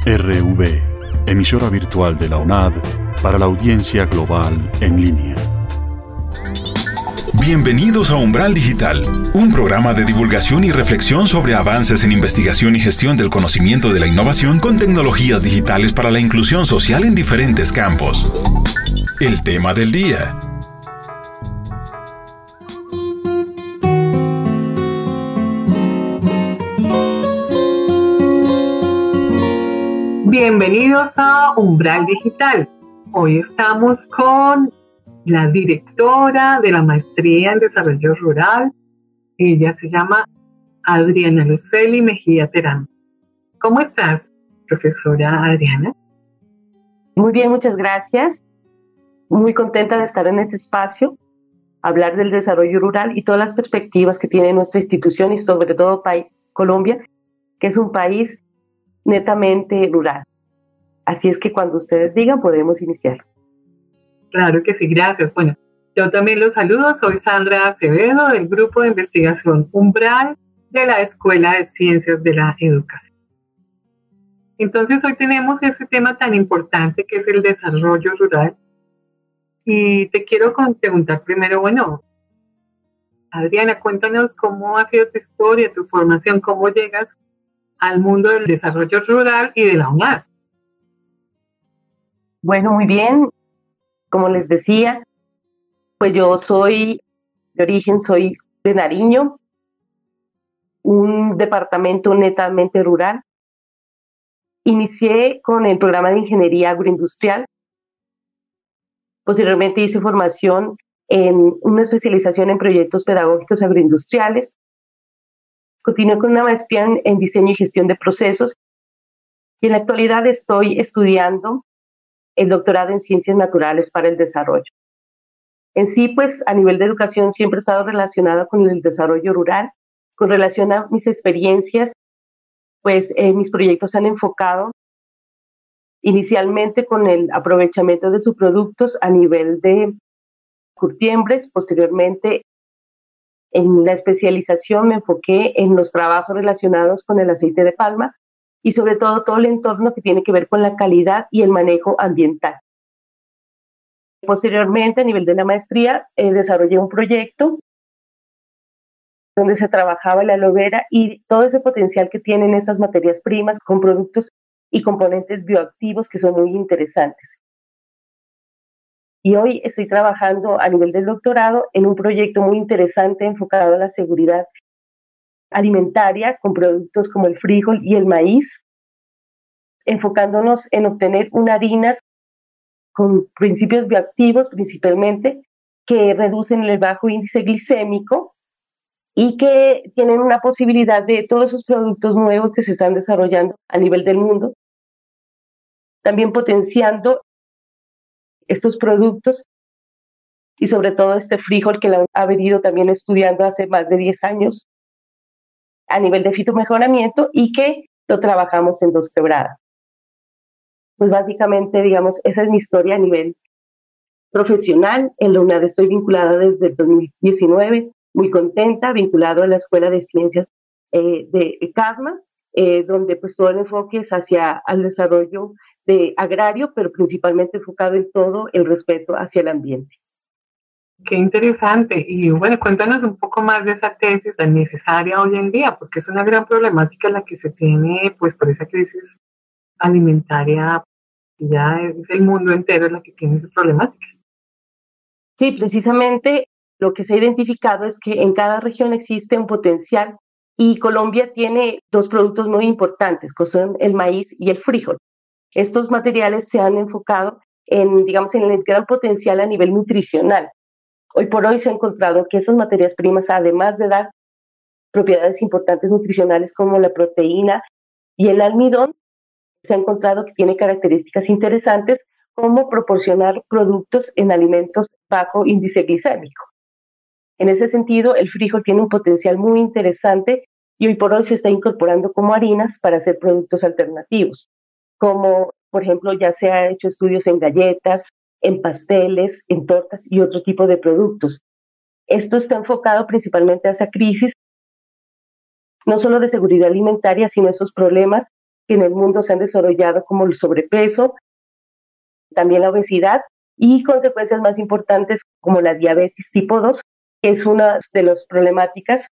RV, emisora virtual de la UNAD para la audiencia global en línea. Bienvenidos a Umbral Digital, un programa de divulgación y reflexión sobre avances en investigación y gestión del conocimiento de la innovación con tecnologías digitales para la inclusión social en diferentes campos. El tema del día. Bienvenidos a Umbral Digital. Hoy estamos con la directora de la Maestría en Desarrollo Rural. Ella se llama Adriana Luceli Mejía Terán. ¿Cómo estás, profesora Adriana? Muy bien, muchas gracias. Muy contenta de estar en este espacio, hablar del desarrollo rural y todas las perspectivas que tiene nuestra institución y sobre todo Colombia, que es un país netamente rural. Así es que cuando ustedes digan, podemos iniciar. Claro que sí, gracias. Bueno, yo también los saludo. Soy Sandra Acevedo del Grupo de Investigación Umbral de la Escuela de Ciencias de la Educación. Entonces, hoy tenemos ese tema tan importante que es el desarrollo rural. Y te quiero preguntar primero, bueno, Adriana, cuéntanos cómo ha sido tu historia, tu formación, cómo llegas al mundo del desarrollo rural y de la UNAD. Bueno, muy bien. Como les decía, pues yo soy de Nariño, un departamento netamente rural. Inicié con el programa de Ingeniería Agroindustrial. Posteriormente hice formación en una especialización en proyectos pedagógicos agroindustriales. Continué con una maestría en diseño y gestión de procesos. Y en la actualidad estoy estudiando el doctorado en Ciencias Naturales para el Desarrollo. En sí, pues, a nivel de educación siempre he estado relacionada con el desarrollo rural. Con relación a mis experiencias, pues, mis proyectos se han enfocado inicialmente con el aprovechamiento de sus productos a nivel de curtiembres. Posteriormente, en la especialización me enfoqué en los trabajos relacionados con el aceite de palma, y sobre todo el entorno que tiene que ver con la calidad y el manejo ambiental. Posteriormente, a nivel de la maestría, desarrollé un proyecto donde se trabajaba la aloe vera y todo ese potencial que tienen estas materias primas con productos y componentes bioactivos que son muy interesantes. Y hoy estoy trabajando a nivel del doctorado en un proyecto muy interesante enfocado a la seguridad alimentaria con productos como el frijol y el maíz, enfocándonos en obtener unas harinas con principios bioactivos principalmente que reducen el bajo índice glicémico y que tienen una posibilidad de todos esos productos nuevos que se están desarrollando a nivel del mundo, también potenciando estos productos y sobre todo este frijol que la ha venido también estudiando hace más de 10 años a nivel de fitomejoramiento y que lo trabajamos en Dos Quebradas. Pues básicamente, digamos, esa es mi historia a nivel profesional. En la UNAD estoy vinculada desde el 2019, muy contenta, vinculado a la Escuela de Ciencias de CADMA, donde pues todo el enfoque es hacia el desarrollo agrario, pero principalmente enfocado en todo el respeto hacia el ambiente. Qué interesante. Y bueno, cuéntanos un poco más de esa tesis tan necesaria hoy en día, porque es una gran problemática la que se tiene, pues, por esa crisis alimentaria. Ya es el mundo entero la que tiene esa problemática. Sí, precisamente lo que se ha identificado es que en cada región existe un potencial y Colombia tiene dos productos muy importantes, que son el maíz y el frijol. Estos materiales se han enfocado en, digamos, en el gran potencial a nivel nutricional. Hoy por hoy se ha encontrado que esas materias primas, además de dar propiedades importantes nutricionales como la proteína y el almidón, se ha encontrado que tiene características interesantes como proporcionar productos en alimentos bajo índice glicémico. En ese sentido, el frijol tiene un potencial muy interesante y hoy por hoy se está incorporando como harinas para hacer productos alternativos, como por ejemplo ya se ha hecho estudios en galletas, en pasteles, en tortas y otro tipo de productos. Esto está enfocado principalmente a esa crisis, no solo de seguridad alimentaria, sino esos problemas que en el mundo se han desarrollado, como el sobrepeso, también la obesidad y consecuencias más importantes como la diabetes tipo 2, que es una de las problemáticas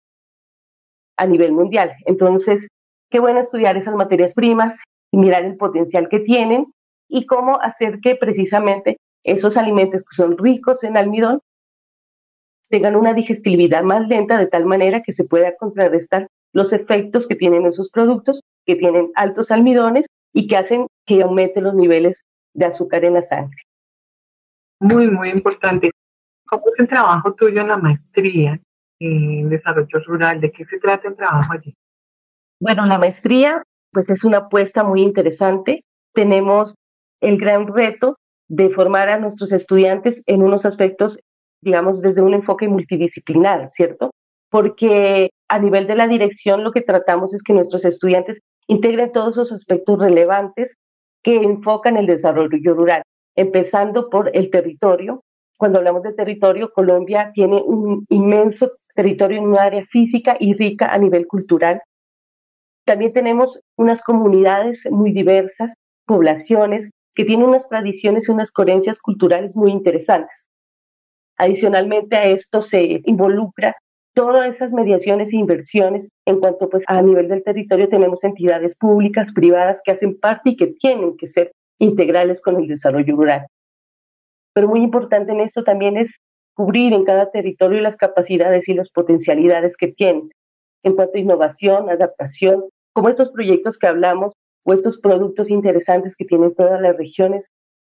a nivel mundial. Entonces, qué bueno estudiar esas materias primas y mirar el potencial que tienen y cómo hacer que precisamente esos alimentos que son ricos en almidón tengan una digestibilidad más lenta, de tal manera que se pueda contrarrestar los efectos que tienen esos productos, que tienen altos almidones y que hacen que aumenten los niveles de azúcar en la sangre. Muy, muy importante. ¿Cómo es el trabajo tuyo en la maestría en desarrollo rural? ¿De qué se trata el trabajo allí? Bueno, la maestría pues es una apuesta muy interesante. Tenemos el gran reto de formar a nuestros estudiantes en unos aspectos, digamos, desde un enfoque multidisciplinar, ¿cierto? Porque a nivel de la dirección lo que tratamos es que nuestros estudiantes integren todos esos aspectos relevantes que enfocan el desarrollo rural, empezando por el territorio. Cuando hablamos de territorio, Colombia tiene un inmenso territorio en un área física y rica a nivel cultural. También tenemos unas comunidades muy diversas, poblaciones que tienen unas tradiciones y unas creencias culturales muy interesantes. Adicionalmente a esto se involucra todas esas mediaciones e inversiones en cuanto pues a nivel del territorio tenemos entidades públicas, privadas que hacen parte y que tienen que ser integrales con el desarrollo rural. Pero muy importante en esto también es cubrir en cada territorio las capacidades y las potencialidades que tienen en cuanto a innovación, adaptación, como estos proyectos que hablamos o estos productos interesantes que tienen todas las regiones,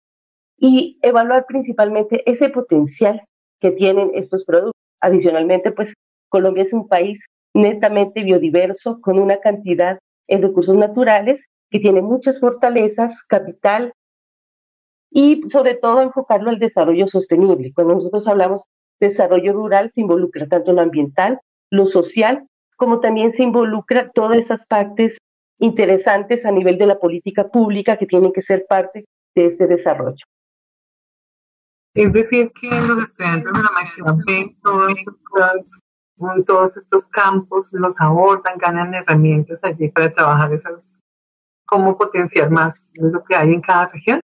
y evaluar principalmente ese potencial que tienen estos productos. Adicionalmente, pues Colombia es un país netamente biodiverso, con una cantidad de recursos naturales que tiene muchas fortalezas, capital, y sobre todo enfocarlo al desarrollo sostenible. Cuando nosotros hablamos de desarrollo rural, se involucra tanto lo ambiental, lo social, como también se involucra todas esas partes interesantes a nivel de la política pública que tienen que ser parte de este desarrollo. Es decir, que los estudiantes de la maestría ven todos estos campos, los abordan, ganan herramientas allí para trabajar cómo potenciar más lo que hay en cada región.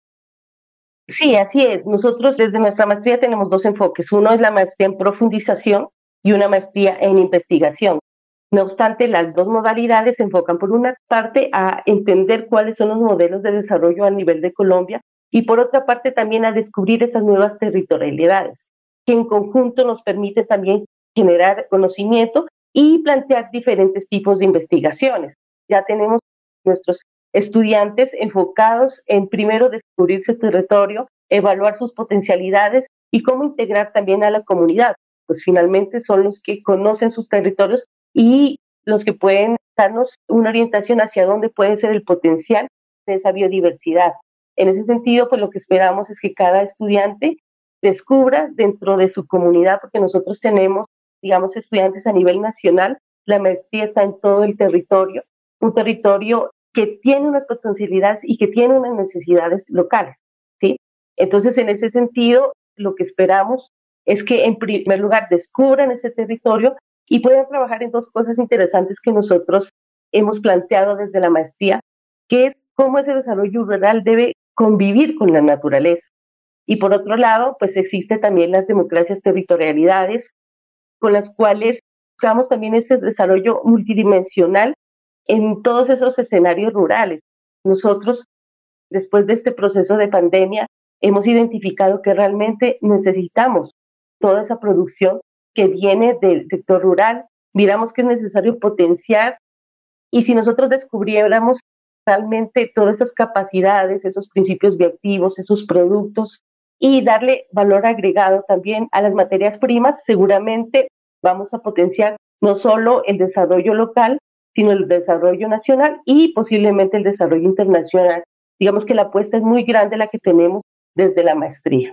Sí, así es. Nosotros desde nuestra maestría tenemos dos enfoques. Uno es la maestría en profundización y una maestría en investigación. No obstante, las dos modalidades se enfocan por una parte a entender cuáles son los modelos de desarrollo a nivel de Colombia y por otra parte también a descubrir esas nuevas territorialidades que en conjunto nos permiten también generar conocimiento y plantear diferentes tipos de investigaciones. Ya tenemos nuestros estudiantes enfocados en primero descubrir su territorio, evaluar sus potencialidades y cómo integrar también a la comunidad. Pues finalmente son los que conocen sus territorios y los que pueden darnos una orientación hacia dónde puede ser el potencial de esa biodiversidad. En ese sentido, pues lo que esperamos es que cada estudiante descubra dentro de su comunidad, porque nosotros tenemos, digamos, estudiantes a nivel nacional, la maestría está en todo el territorio, un territorio que tiene unas potencialidades y que tiene unas necesidades locales, ¿sí? Entonces, en ese sentido, lo que esperamos es que, en primer lugar, descubran ese territorio y puedan trabajar en dos cosas interesantes que nosotros hemos planteado desde la maestría, que es cómo ese desarrollo rural debe convivir con la naturaleza. Y por otro lado, pues existe también las democracias territorialidades, con las cuales buscamos también ese desarrollo multidimensional en todos esos escenarios rurales. Nosotros, después de este proceso de pandemia, hemos identificado que realmente necesitamos toda esa producción que viene del sector rural. Miramos que es necesario potenciar y si nosotros descubriéramos realmente todas esas capacidades, esos principios bioactivos, esos productos y darle valor agregado también a las materias primas, seguramente vamos a potenciar no solo el desarrollo local, sino el desarrollo nacional y posiblemente el desarrollo internacional. Digamos que la apuesta es muy grande la que tenemos desde la maestría.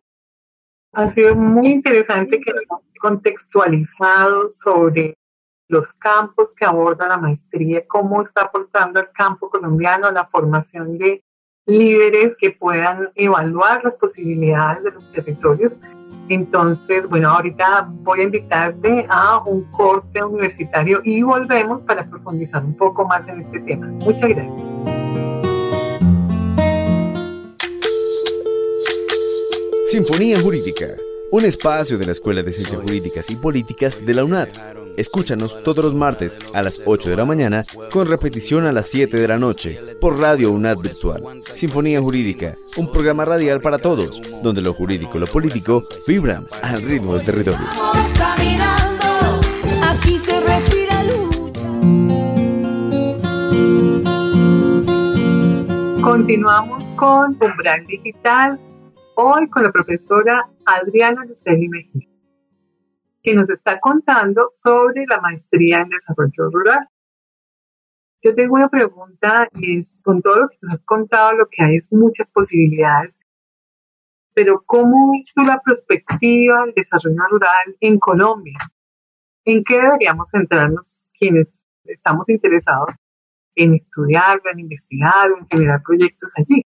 Ha sido muy interesante que hemos contextualizado sobre los campos que aborda la maestría, cómo está aportando el campo colombiano a la formación de líderes que puedan evaluar las posibilidades de los territorios. Entonces, bueno, ahorita voy a invitarte a un corte universitario y volvemos para profundizar un poco más en este tema. Muchas gracias. Sinfonía Jurídica, un espacio de la Escuela de Ciencias Jurídicas y Políticas de la UNAD. Escúchanos todos los martes a las 8 de la mañana, con repetición a las 7 de la noche, por Radio UNAD Virtual. Sinfonía Jurídica, un programa radial para todos, donde lo jurídico y lo político vibran al ritmo del territorio. Vamos caminando, aquí se respira lucha. Continuamos con Umbral Digital, hoy con la profesora Adriana Luceli Mejía, que nos está contando sobre la maestría en desarrollo rural. Yo tengo una pregunta, y es, con todo lo que nos has contado, lo que hay es muchas posibilidades, pero ¿cómo ves tú la perspectiva del desarrollo rural en Colombia? ¿En qué deberíamos centrarnos quienes estamos interesados en estudiarlo, en investigarlo, en generar proyectos allí?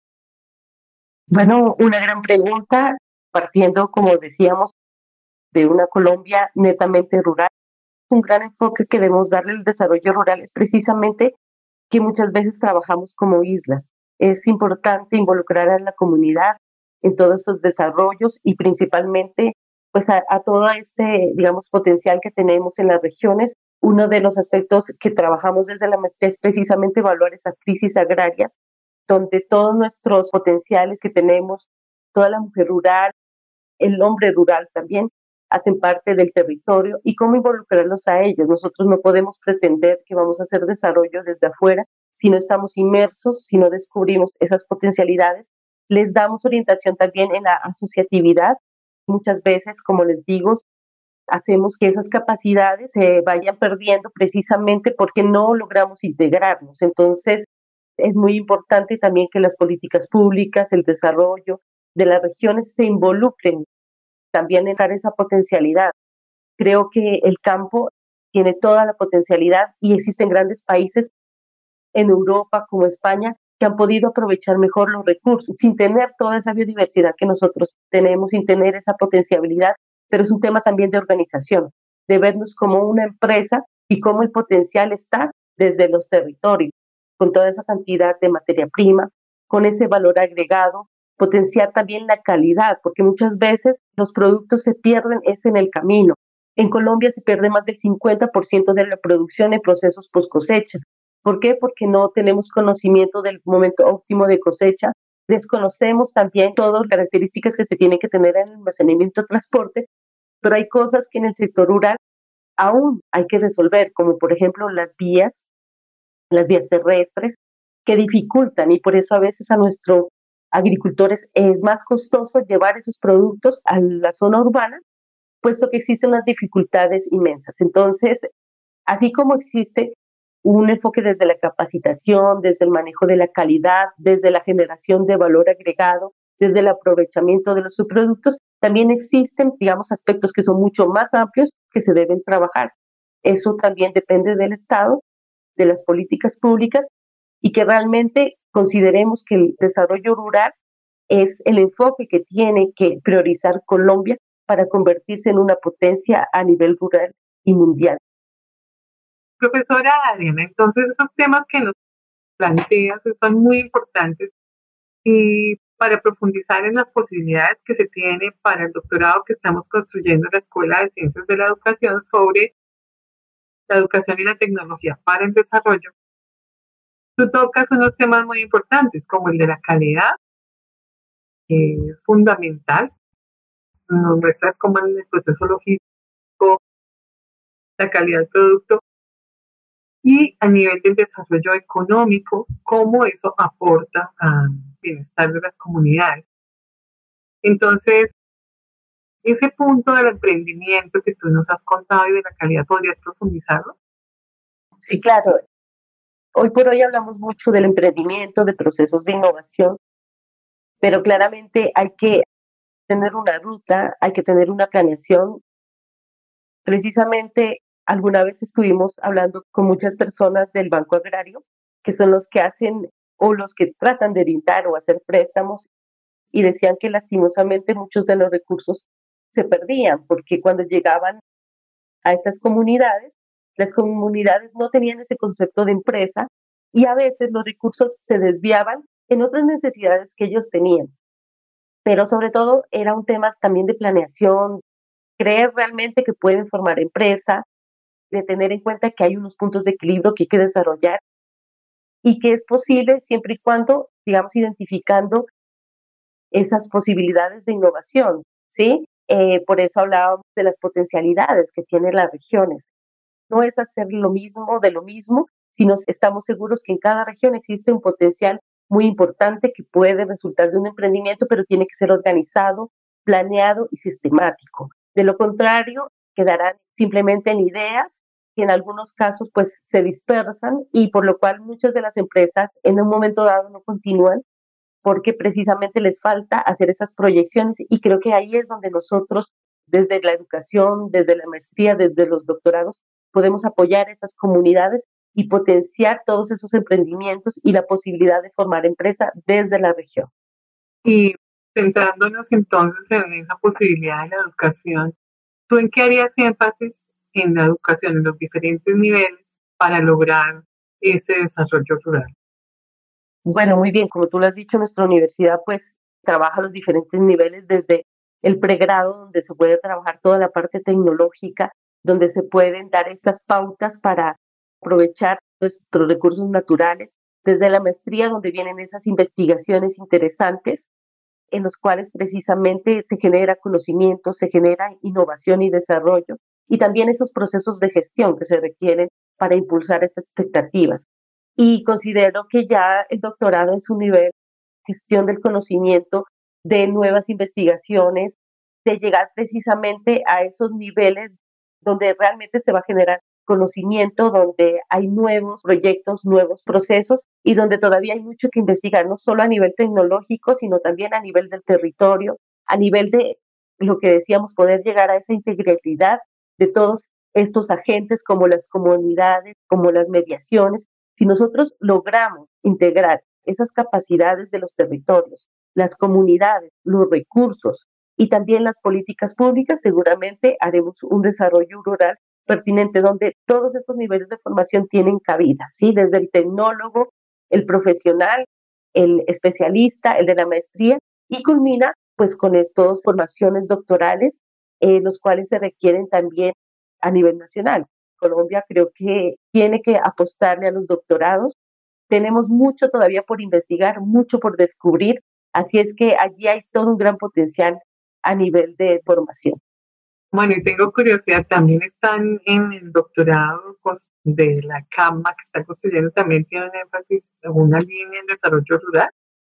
Bueno, una gran pregunta, partiendo, como decíamos, de una Colombia netamente rural. Un gran enfoque que debemos darle al desarrollo rural es precisamente que muchas veces trabajamos como islas. Es importante involucrar a la comunidad en todos estos desarrollos y principalmente pues a todo este, digamos, potencial que tenemos en las regiones. Uno de los aspectos que trabajamos desde la maestría es precisamente evaluar esas crisis agrarias, donde todos nuestros potenciales que tenemos, toda la mujer rural, el hombre rural también, hacen parte del territorio y cómo involucrarlos a ellos. Nosotros no podemos pretender que vamos a hacer desarrollo desde afuera si no estamos inmersos, si no descubrimos esas potencialidades. Les damos orientación también en la asociatividad. Muchas veces, como les digo, hacemos que esas capacidades se vayan perdiendo precisamente porque no logramos integrarnos. Entonces, es muy importante también que las políticas públicas, el desarrollo de las regiones se involucren también en dar esa potencialidad. Creo que el campo tiene toda la potencialidad y existen grandes países en Europa como España que han podido aprovechar mejor los recursos sin tener toda esa biodiversidad que nosotros tenemos, sin tener esa potencialidad, pero es un tema también de organización, de vernos como una empresa y cómo el potencial está desde los territorios, con toda esa cantidad de materia prima, con ese valor agregado, potenciar también la calidad, porque muchas veces los productos se pierden es en el camino. En Colombia se pierde más del 50% de la producción en procesos post cosecha. ¿Por qué? Porque no tenemos conocimiento del momento óptimo de cosecha, desconocemos también todas las características que se tienen que tener en el almacenamiento y transporte, pero hay cosas que en el sector rural aún hay que resolver, como por ejemplo las vías terrestres, que dificultan y por eso a veces a nuestros agricultores es más costoso llevar esos productos a la zona urbana, puesto que existen unas dificultades inmensas. Entonces, así como existe un enfoque desde la capacitación, desde el manejo de la calidad, desde la generación de valor agregado, desde el aprovechamiento de los subproductos, también existen, digamos, aspectos que son mucho más amplios que se deben trabajar. Eso también depende del Estado, de las políticas públicas y que realmente consideremos que el desarrollo rural es el enfoque que tiene que priorizar Colombia para convertirse en una potencia a nivel rural y mundial. Profesora Adriana, entonces esos temas que nos planteas son muy importantes y para profundizar en las posibilidades que se tiene para el doctorado que estamos construyendo en la Escuela de Ciencias de la Educación sobre la educación y la tecnología para el desarrollo, tú tocas unos temas muy importantes como el de la calidad, que es fundamental. Nos muestras cómo en el proceso logístico, la calidad del producto y a nivel del desarrollo económico, cómo eso aporta al bienestar de las comunidades. Entonces, ese punto del emprendimiento que tú nos has contado y de la calidad, ¿podrías profundizarlo? Sí, claro. Hoy por hoy hablamos mucho del emprendimiento, de procesos de innovación, pero claramente hay que tener una ruta, hay que tener una planeación. Precisamente, alguna vez estuvimos hablando con muchas personas del Banco Agrario, que son los que hacen o los que tratan de brindar o hacer préstamos, y decían que lastimosamente muchos de los recursos se perdían, porque cuando llegaban a estas comunidades, las comunidades no tenían ese concepto de empresa y a veces los recursos se desviaban en otras necesidades que ellos tenían. pero sobre todo era un tema también de planeación, creer realmente que pueden formar empresa, de tener en cuenta que hay unos puntos de equilibrio que hay que desarrollar y que es posible siempre y cuando, digamos, identificando esas posibilidades de innovación, ¿sí? Por eso hablábamos de las potencialidades que tienen las regiones. No es hacer lo mismo de lo mismo, sino estamos seguros que en cada región existe un potencial muy importante que puede resultar de un emprendimiento, pero tiene que ser organizado, planeado y sistemático. De lo contrario, quedarán simplemente en ideas que en algunos casos pues se dispersan y por lo cual muchas de las empresas en un momento dado no continúan porque precisamente les falta hacer esas proyecciones y creo que ahí es donde nosotros desde la educación, desde la maestría, desde los doctorados, podemos apoyar esas comunidades y potenciar todos esos emprendimientos y la posibilidad de formar empresa desde la región. Y centrándonos entonces en esa posibilidad de la educación, ¿tú en qué harías énfasis en la educación en los diferentes niveles para lograr ese desarrollo rural? Bueno, muy bien, como tú lo has dicho, nuestra universidad pues trabaja los diferentes niveles desde el pregrado, donde se puede trabajar toda la parte tecnológica, donde se pueden dar esas pautas para aprovechar nuestros recursos naturales, desde la maestría, donde vienen esas investigaciones interesantes, en los cuales precisamente se genera conocimiento, se genera innovación y desarrollo, y también esos procesos de gestión que se requieren para impulsar esas expectativas. Y considero que ya el doctorado es un nivel de gestión del conocimiento, de nuevas investigaciones, de llegar precisamente a esos niveles donde realmente se va a generar conocimiento, donde hay nuevos proyectos, nuevos procesos y donde todavía hay mucho que investigar, no solo a nivel tecnológico, sino también a nivel del territorio, a nivel de lo que decíamos, poder llegar a esa integralidad de todos estos agentes como las comunidades, como las mediaciones. Si nosotros logramos integrar esas capacidades de los territorios, las comunidades, los recursos y también las políticas públicas, seguramente haremos un desarrollo rural pertinente donde todos estos niveles de formación tienen cabida, ¿sí? Desde el tecnólogo, el profesional, el especialista, el de la maestría y culmina pues con estas formaciones doctorales, los cuales se requieren también a nivel nacional. Colombia creo que tiene que apostarle a los doctorados. Tenemos mucho todavía por investigar, mucho por descubrir, así es que allí hay todo un gran potencial a nivel de formación. Bueno, y tengo curiosidad, también están en el doctorado de la CAMA que está construyendo, también tienen énfasis en una línea en desarrollo rural.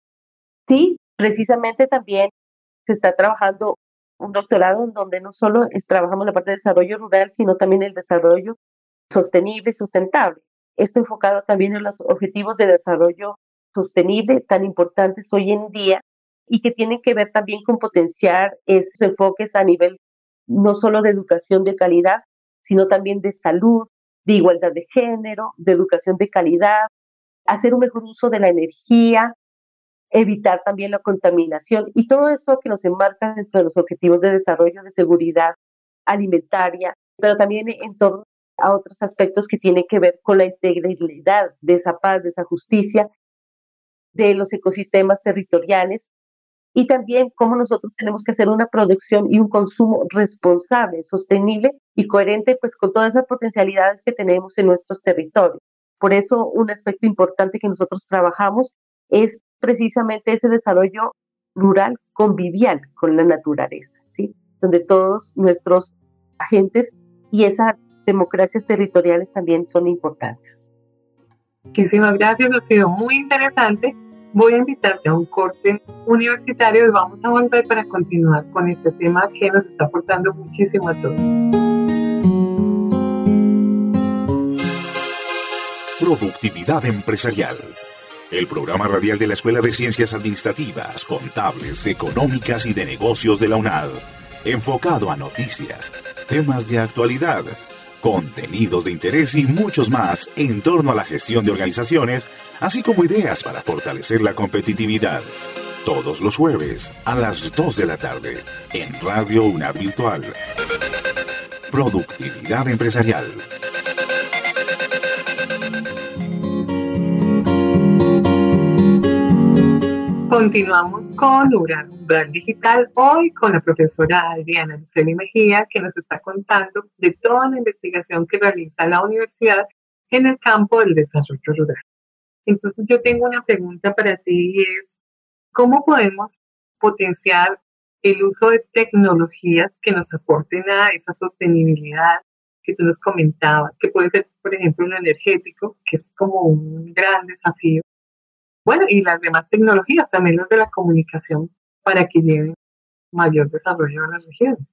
Sí, precisamente también se está trabajando un doctorado en donde no solo trabajamos la parte de desarrollo rural, sino también el desarrollo sostenible y sustentable. Esto enfocado también en los objetivos de desarrollo sostenible tan importantes hoy en día y que tienen que ver también con potenciar esos enfoques a nivel no solo de educación de calidad, sino también de salud, de igualdad de género, de educación de calidad, hacer un mejor uso de la energía, evitar también la contaminación y todo eso que nos enmarca dentro de los objetivos de desarrollo de seguridad alimentaria, pero también en torno a otros aspectos que tienen que ver con la integralidad de esa paz, de esa justicia, de los ecosistemas territoriales y también cómo nosotros tenemos que hacer una producción y un consumo responsable, sostenible y coherente pues con todas esas potencialidades que tenemos en nuestros territorios. Por eso un aspecto importante que nosotros trabajamos es precisamente ese desarrollo rural convivial con la naturaleza, ¿sí? Donde todos nuestros agentes y esas democracias territoriales también son importantes. Muchísimas gracias, ha sido muy interesante. Voy a invitarte a un corte universitario y vamos a volver para continuar con este tema que nos está aportando muchísimo a todos. Productividad empresarial. El programa radial de la Escuela de Ciencias Administrativas, Contables, Económicas y de Negocios de la UNAD. Enfocado a noticias, temas de actualidad, contenidos de interés y muchos más en torno a la gestión de organizaciones, así como ideas para fortalecer la competitividad. Todos los jueves a las 2 de la tarde en Radio UNAD Virtual. Productividad empresarial. Continuamos con Umbral Digital, hoy con la profesora Adriana Luceli Mejía, que nos está contando de toda la investigación que realiza la universidad en el campo del desarrollo rural. Entonces yo tengo una pregunta para ti y es, ¿cómo podemos potenciar el uso de tecnologías que nos aporten a esa sostenibilidad que tú nos comentabas, que puede ser, por ejemplo, un energético, que es como un gran desafío? Bueno, y las demás tecnologías, también las de la comunicación, para que lleven mayor desarrollo a las regiones.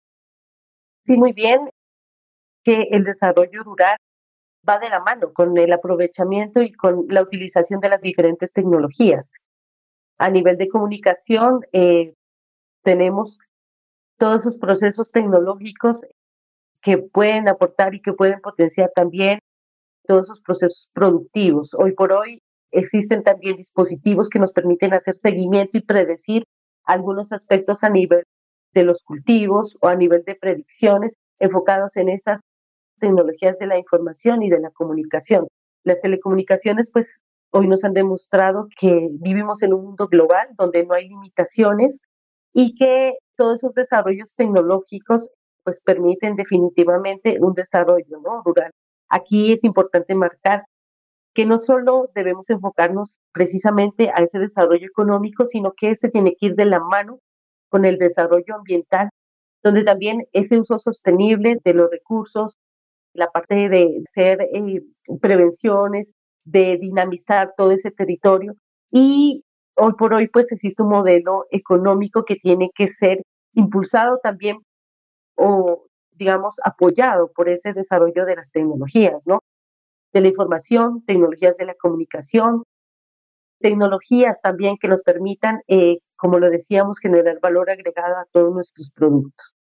Sí, muy bien, que el desarrollo rural va de la mano con el aprovechamiento y con la utilización de las diferentes tecnologías. A nivel de comunicación, tenemos todos esos procesos tecnológicos que pueden aportar y que pueden potenciar también todos esos procesos productivos. Hoy por hoy existen también dispositivos que nos permiten hacer seguimiento y predecir algunos aspectos a nivel de los cultivos o a nivel de predicciones enfocados en esas tecnologías de la información y de la comunicación. Las telecomunicaciones, pues, hoy nos han demostrado que vivimos en un mundo global donde no hay limitaciones y que todos esos desarrollos tecnológicos, pues, permiten definitivamente un desarrollo, ¿no?, rural. Aquí es importante marcar que no solo debemos enfocarnos precisamente a ese desarrollo económico, sino que este tiene que ir de la mano con el desarrollo ambiental, donde también ese uso sostenible de los recursos, la parte de hacer prevenciones, de dinamizar todo ese territorio. Y hoy por hoy, pues existe un modelo económico que tiene que ser impulsado también o, digamos, apoyado por ese desarrollo de las tecnologías, ¿no? De la información, tecnologías de la comunicación, tecnologías también que nos permitan, como lo decíamos, generar valor agregado a todos nuestros productos.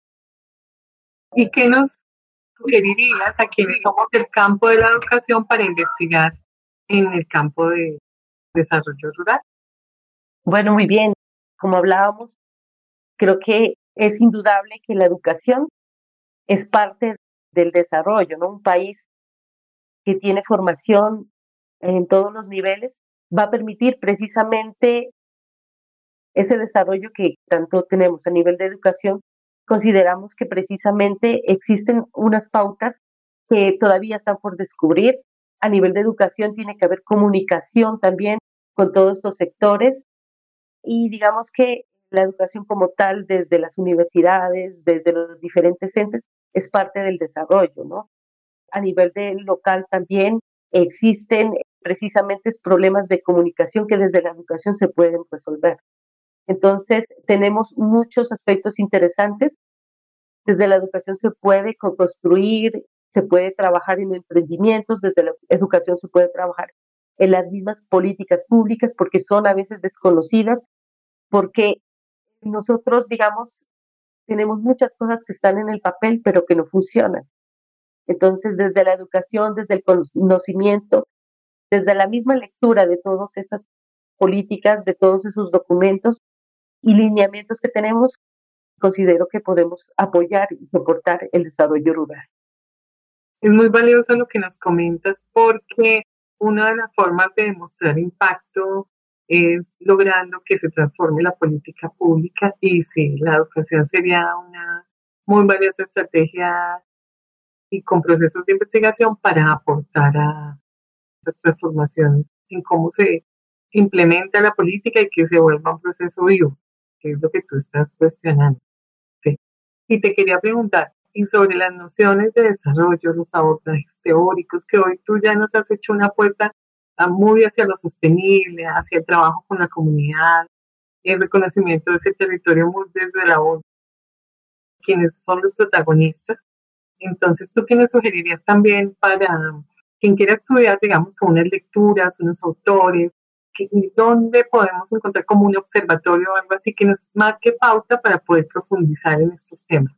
¿Y qué nos sugerirías a quienes somos del campo de la educación para investigar en el campo de desarrollo rural? Bueno, muy bien. Como hablábamos, creo que es indudable que la educación es parte del desarrollo, ¿no? Un país que tiene formación en todos los niveles va a permitir precisamente ese desarrollo que tanto tenemos a nivel de educación. Consideramos que precisamente existen unas pautas que todavía están por descubrir. A nivel de educación tiene que haber comunicación también con todos estos sectores y digamos que la educación como tal, desde las universidades, desde los diferentes entes, es parte del desarrollo, ¿no? A nivel de local también existen precisamente problemas de comunicación que desde la educación se pueden resolver. Entonces, tenemos muchos aspectos interesantes. Desde la educación se puede construir, se puede trabajar en emprendimientos, desde la educación se puede trabajar en las mismas políticas públicas porque son a veces desconocidas, porque nosotros, digamos, tenemos muchas cosas que están en el papel pero que no funcionan. Entonces, desde la educación, desde el conocimiento, desde la misma lectura de todas esas políticas, de todos esos documentos y lineamientos que tenemos, considero que podemos apoyar y soportar el desarrollo rural. Es muy valioso lo que nos comentas porque una de las formas de demostrar impacto es logrando que se transforme la política pública y sí, la educación sería una muy valiosa estrategia y con procesos de investigación para aportar a estas transformaciones en cómo se implementa la política y que se vuelva un proceso vivo, que es lo que tú estás cuestionando. Sí. Y te quería preguntar, y sobre las nociones de desarrollo, los abordajes teóricos, que hoy tú ya nos has hecho una apuesta muy hacia lo sostenible, hacia el trabajo con la comunidad, el reconocimiento de ese territorio muy desde la voz, quienes son los protagonistas. Entonces, ¿tú qué nos sugerirías también para quien quiera estudiar, digamos, con unas lecturas, unos autores, dónde podemos encontrar como un observatorio o algo así que nos marque pauta para poder profundizar en estos temas?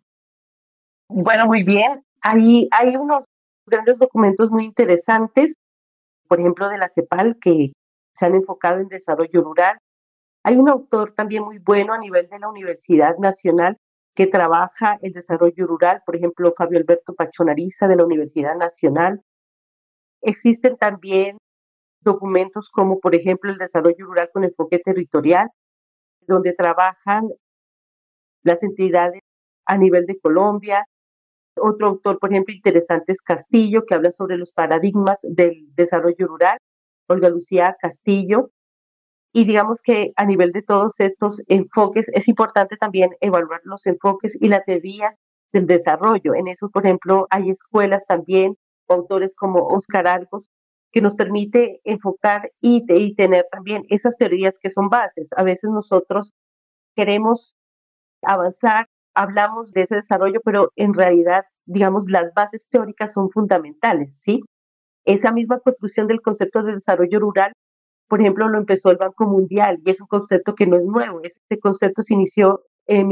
Bueno, muy bien. Hay unos grandes documentos muy interesantes, por ejemplo, de la CEPAL, que se han enfocado en desarrollo rural. Hay un autor también muy bueno a nivel de la Universidad Nacional que trabaja el desarrollo rural, por ejemplo, Fabio Alberto Pachonariza de la Universidad Nacional. Existen también documentos como, por ejemplo, el desarrollo rural con enfoque territorial, donde trabajan las entidades a nivel de Colombia. Otro autor, por ejemplo, interesante es Castillo, que habla sobre los paradigmas del desarrollo rural, Olga Lucía Castillo. Y digamos que a nivel de todos estos enfoques es importante también evaluar los enfoques y las teorías del desarrollo. En eso, por ejemplo, hay escuelas también, autores como Oscar Argos, que nos permite enfocar y tener también esas teorías que son bases. A veces nosotros queremos avanzar, hablamos de ese desarrollo, pero en realidad, digamos, las bases teóricas son fundamentales, ¿sí? Esa misma construcción del concepto de desarrollo rural, por ejemplo, lo empezó el Banco Mundial y es un concepto que no es nuevo. Este concepto se inició en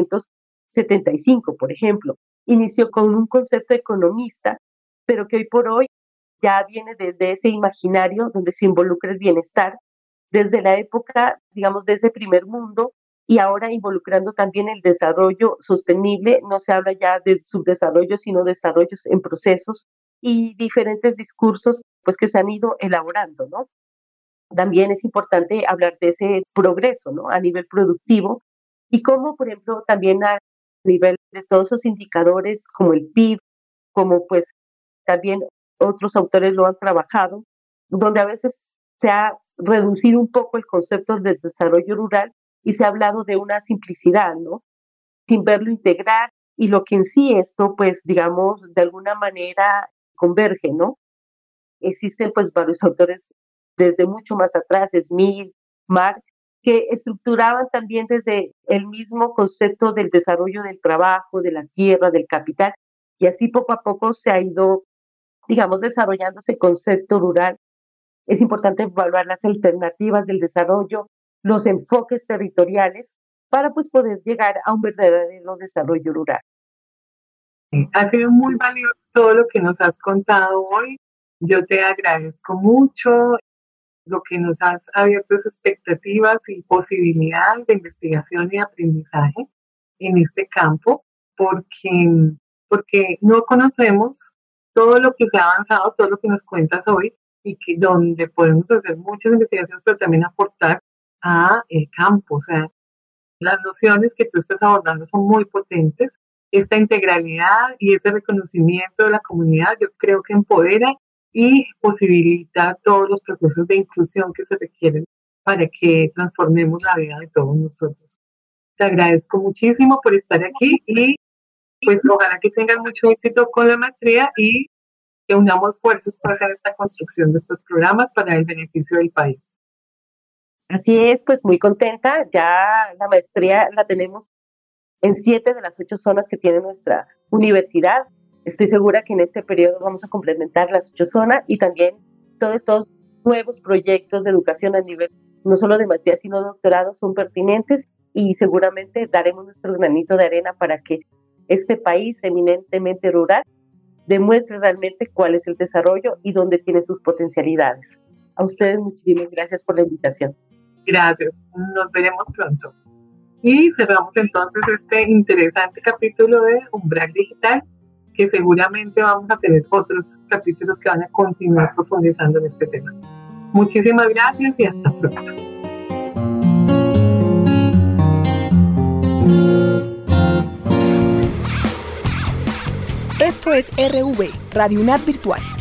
1975, por ejemplo. Inició con un concepto economista, pero que hoy por hoy ya viene desde ese imaginario donde se involucra el bienestar, desde la época, digamos, de ese primer mundo, y ahora involucrando también el desarrollo sostenible. No se habla ya de subdesarrollo, sino desarrollos en procesos y diferentes discursos pues, que se han ido elaborando, ¿no? También es importante hablar de ese progreso, ¿no? A nivel productivo y cómo, por ejemplo, también a nivel de todos esos indicadores como el PIB, como pues también otros autores lo han trabajado, donde a veces se ha reducido un poco el concepto de desarrollo rural y se ha hablado de una simplicidad, ¿no? Sin verlo integral y lo que en sí esto, pues, digamos, de alguna manera converge, ¿no? Existen, pues, varios autores desde mucho más atrás, Smith, Mark, que estructuraban también desde el mismo concepto del desarrollo del trabajo, de la tierra, del capital, y así poco a poco se ha ido, digamos, desarrollando ese concepto rural. Es importante evaluar las alternativas del desarrollo, los enfoques territoriales, para pues poder llegar a un verdadero desarrollo rural. Ha sido muy valioso todo lo que nos has contado hoy. Yo te agradezco mucho lo que nos has abierto esas expectativas y posibilidades de investigación y aprendizaje en este campo, porque no conocemos todo lo que se ha avanzado, todo lo que nos cuentas hoy, y que donde podemos hacer muchas investigaciones, pero también aportar a el campo. O sea, las nociones que tú estás abordando son muy potentes. Esta integralidad y ese reconocimiento de la comunidad, yo creo que empodera y posibilita todos los procesos de inclusión que se requieren para que transformemos la vida de todos nosotros. Te agradezco muchísimo por estar aquí y pues ojalá que tengas mucho éxito con la maestría y que unamos fuerzas para hacer esta construcción de estos programas para el beneficio del país. Así es, pues muy contenta. Ya la maestría la tenemos en 7 de las 8 zonas que tiene nuestra universidad. Estoy segura que en este periodo vamos a complementar las 8 zonas y también todos estos nuevos proyectos de educación a nivel no solo de maestría sino doctorado son pertinentes y seguramente daremos nuestro granito de arena para que este país eminentemente rural demuestre realmente cuál es el desarrollo y dónde tiene sus potencialidades. A ustedes muchísimas gracias por la invitación. Gracias, nos veremos pronto. Y cerramos entonces este interesante capítulo de Umbral Digital, que seguramente vamos a tener otros capítulos que van a continuar profundizando en este tema. Muchísimas gracias y hasta pronto. Esto es RV, Radio UNAD Virtual.